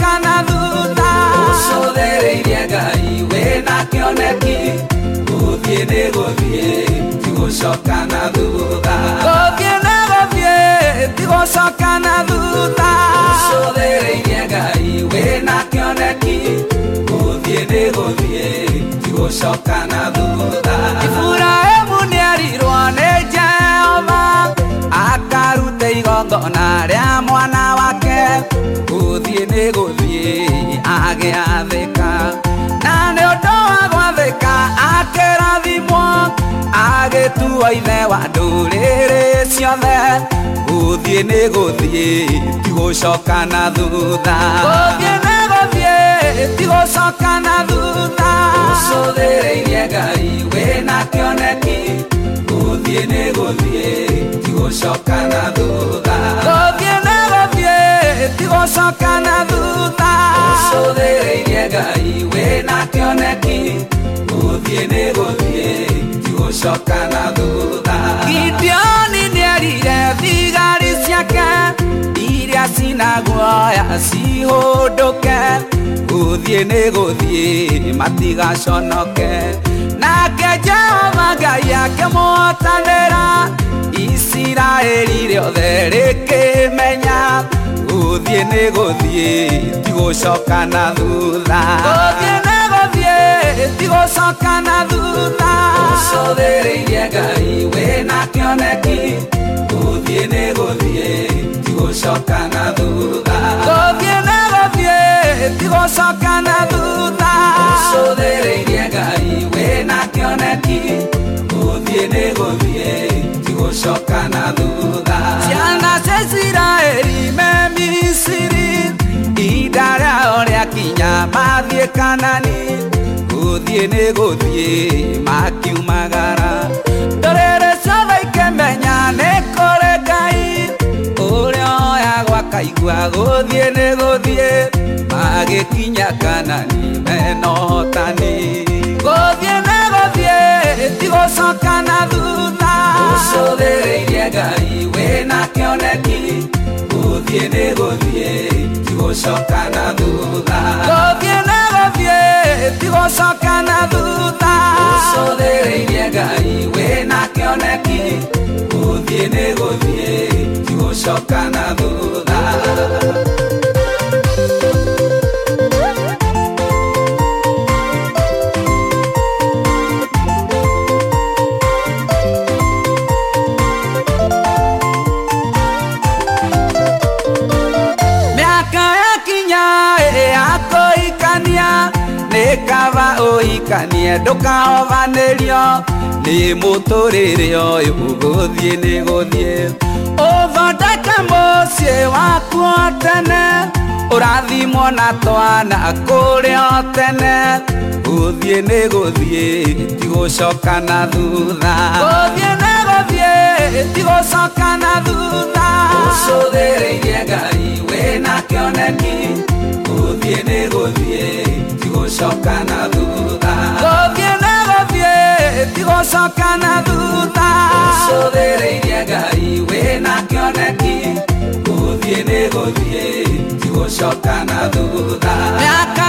tigũcoka na thutha ũcũthĩrĩirie Ngai wĩna kĩoneki gũthiĩ nĩ gũthiĩ tigũcoka na thutha gũthiĩ nĩ gũthiĩ tigũcoka na thutha ũcũthĩrĩirie Ngai wĩna kĩoneki gũthiĩ nĩ gũthiĩ tigũcoka na thutha Iburahĩmu nĩerirwo nĩ Jehova akarute igongona rĩa mwana wake gũthiĩ nĩ gũthiĩ agĩathĩka na nĩ ũndũ wa gwathĩka akĩrathimwo agĩtuo ithe wa ndũrĩrĩ ciothe gũthiĩ nĩ gũthiĩ tigũcoka na thutha gũthiĩ nĩ gũthiĩ tigũcoka na thutha ũcũthĩrĩirie Ngai wĩna kĩoneki gũthiĩ nĩ gũthiĩ tigũcoka na thutha gũthiĩ nĩ gũthiĩ tigũcoka na thutha ũcũthĩrĩirie Ngai wĩna kĩoneki gũthiĩ nĩ gũthiĩ tigũcoka na thutha Gideoni nĩerire thigari ciake iria cina guoya cihũndũke gũthiĩ nĩ gũthiĩ matigaconoke nake Jehova Ngai akĩmũhotanĩra Isiraeli rĩothe rĩkĩmenya gũthiĩ nĩ gũthiĩ tigũcoka na thutha gũthiĩ nĩ gũthiĩ tigũcoka na thutha ũcũthĩrĩirie Ngai wĩna kĩoneki gũthiĩ nĩ gũthiĩ tigũcoka na thutha gũthiĩ nĩ gũthiĩ tigũcoka na thutha ũcũthĩrĩirie Ngai wĩna kĩoneki gũthiĩ nĩ gũthiĩ tigũcoka na thutha ciana cia Isiraeli me Misiri ihinda rĩao rĩakinya mathiĩ Kanani gũthiĩ nĩ gũthiĩ makiumagara ndũrĩrĩ ciothe ikĩmenya nĩ kũrĩ Ngai ũrĩa oyagwo akaigua gũthiĩ nĩ gũthiĩ magĩkinya Kanani mena ũhotani gũthiĩ nĩ gũthiĩ tigũcoka na thutha ũcũthĩrĩirie Ngai wĩna kĩoneki gũthiĩ nĩ gũthiĩ tigũcoka na thutha gũthiĩ nĩ gũthiĩ tigũcoka na thutha ũcũthĩrĩirie Ngai wĩna kĩoneki gũthiĩ nĩ gũthiĩ tigũcoka na thutha Kava ũhikanie ndũkahobanĩrio nĩ mũtũrĩre ũyũ gũthiĩ nĩ gũthiĩ ũthondeke mũciĩ waku tene ũrathimwo na twana kũrĩa tene gũthiĩ nĩ gũthiĩ tigũcoka na thutha gũthiĩ nĩ gũthiĩ tigũcoka na thutha ũcũthĩrĩirie Ngai wĩna kĩoneki gũthiĩ nĩ gũthiĩ tigũcoka na thutha gũthiĩ nĩ gũthiĩ tigũcoka na thutha ũcũthĩrĩirie Ngai wĩna kĩoneki gũthiĩ nĩ gũthiĩ tigũcoka na thutha